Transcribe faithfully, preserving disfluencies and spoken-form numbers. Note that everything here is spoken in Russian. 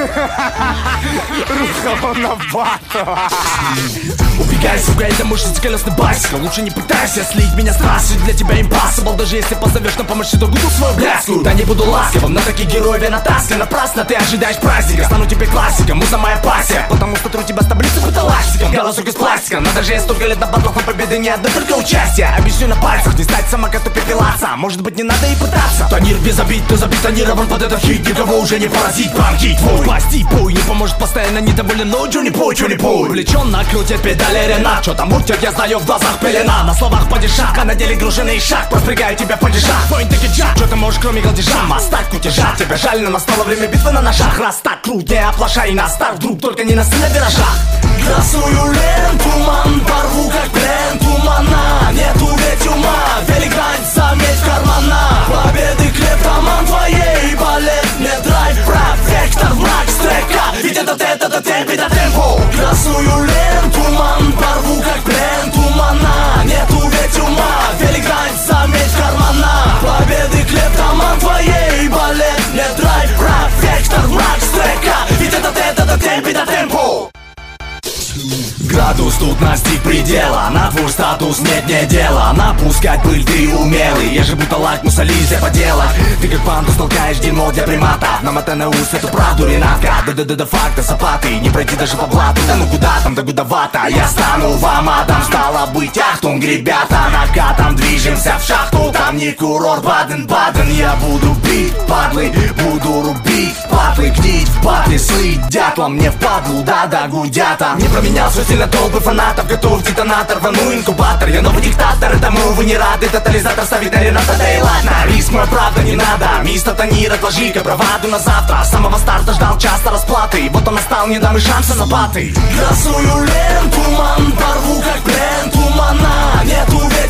Рухало на бату. Убегай, сука, это мой шестиколесный басикл. Лучше не пытайся слить меня с трассы. Для тебя impossible. Даже если позовешь на помощь, то гуду свою бляску. Да не буду ласковым, на таких героев я натаскан. Напрасно ты ожидаешь праздника. Стану тебе классиком, муза моя пассия. Потому что тру тебя с таблицы будто ластиком. Голосок из пластика, но даже я столько лет на батлах, но победы не одна, только участие. Объясню на пальцах, не стать самокату пепелаться. Может быть, не надо и пытаться. Тонир без обид, ты забетонирован под этот хит. Никого уже не поразить, панки твой. Пласти пой, не поможет, постоянно недоволен. Но чё не пой, чё не пой. Увлечен, накрутит педали Ренат. Чё там мутят, я знаю, в глазах пелена. На словах падишах, а на деле груженный шаг. Поспрягаю тебя падишах, твой таки джак. Чё ты можешь, кроме гладежа? Мастак, кутежа, тебя жаль, но настало время битвы на ножах. Раз так, крут, не оплошай на старт, друг, только не на сцене виражах. Красную ленту, ман, порву как плен тумана. Нету ведь ума, велик грань, заметь в кармана. Победы клептоман твоей, балет, не драйв, рап, вектор, мрак, стрека. Ведь это это, это темп, это темпо. Красную ленту, ман, порву как плен тумана. Нету ведь ума, велик грань, заметь в кармана. Победы клептоман твоей, балет, не драйв, рап, вектор, мрак, стрека. Ведь это это, это темп, это темпо. Градус тут настиг предела. На твой статус нет, не дела. Напускать пыль ты умелый. Я же будто лакмуса листья поделок. Ты как пандус толкаешь дерьмо для приматов. Нам это на ус, эту правду Ренатка. Да-да-да, факта, сапаты. Не пройти даже по блату. Да ну куда там, да гудовато. Я стану вам адом, стало быть ахтунг. Ребята, накатом движемся в шахту. Там не курорт, Баден-Баден. Я буду бить, падлы, буду рубить патлы, гнить в батле, слыть дятлом. Мне впадлу, да-да, гудята. Не променялся сильно толпы фанатов. Готов детонатор, вану инкубатор. Я новый диктатор, этому вы не рады. Тотализатор ставит на Рената, да и ладно. Риск мой, правда, не надо. Мистер Танир, отложи-ка браваду на завтра. С самого старта ждал часто расплаты. Вот он настал, не дам и шанса на баты. Красную ленту, ман, порву как плен тумана. Нету